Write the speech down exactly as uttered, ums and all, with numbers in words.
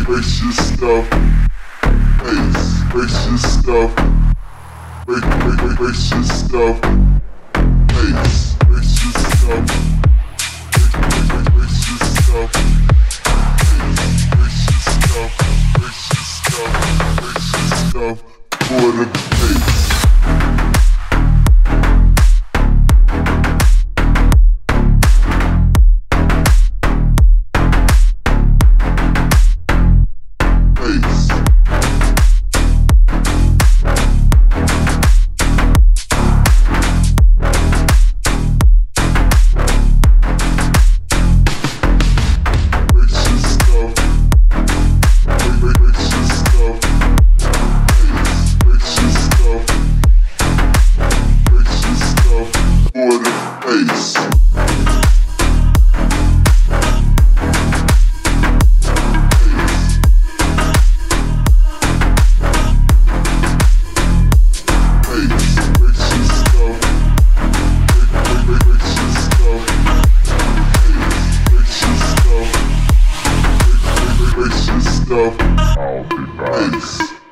Brace your stuff. Brace, brace your stuff. Brace, brace, brace your stuff. Brace, brace your stuff. Brace, brace, brace your stuff. Brace, brace your stuff. Brace your stuff. Brace your stuff for the pace. Stuff. I'll be nice.